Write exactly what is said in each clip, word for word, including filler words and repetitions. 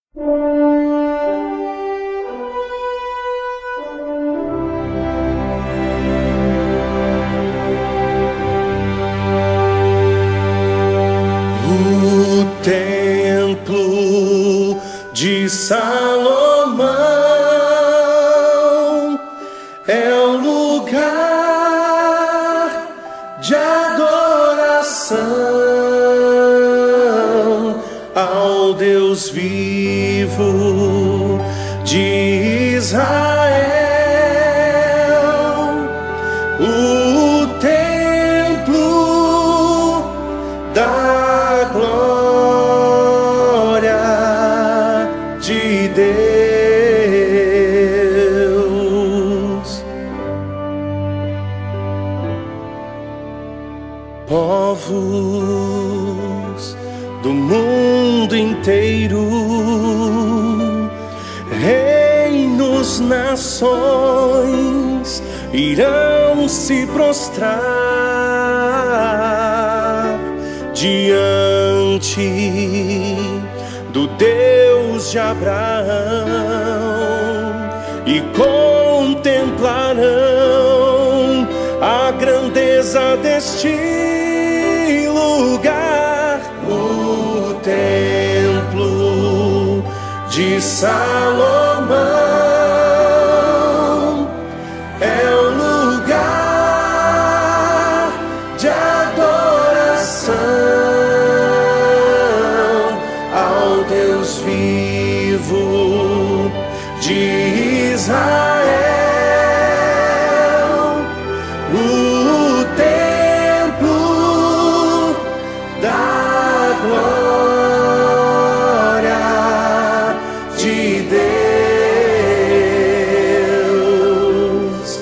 O templo de Salomão é o lugar de adoração ao Deus vivo de Israel. O templo da glória de Deus. Povos do mundo inteiro, reinos, nações irão se prostrar diante do Deus de Abraão e contemplarão a grandeza deste lugar. O templo de Salomão é o lugar de adoração ao Deus vivo de Israel. O templo da glória de Deus.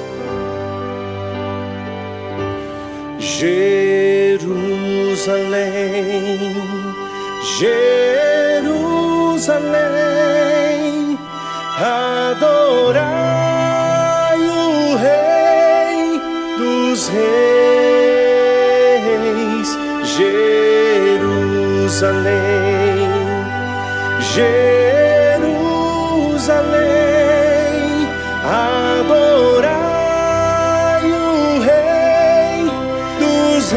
Jerusalém, Jerusalém, adorai o Rei dos Reis. Jerusalém, Jerusalém, adorai o Rei dos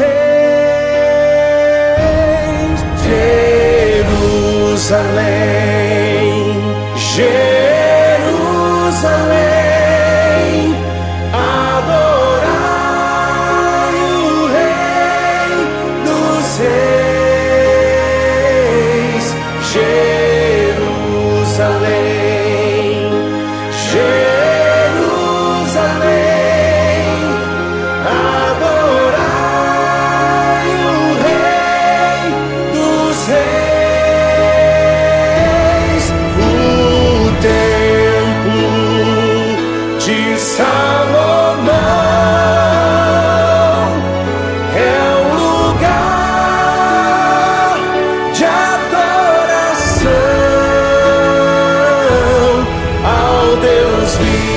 Reis. Jerusalém, Jerusalém, adorai o Rei dos Reis. Jerusalém, Jerusalém, adorai o Rei dos Reis. O templo de Salomão é o lugar de adoração ao Deus vivo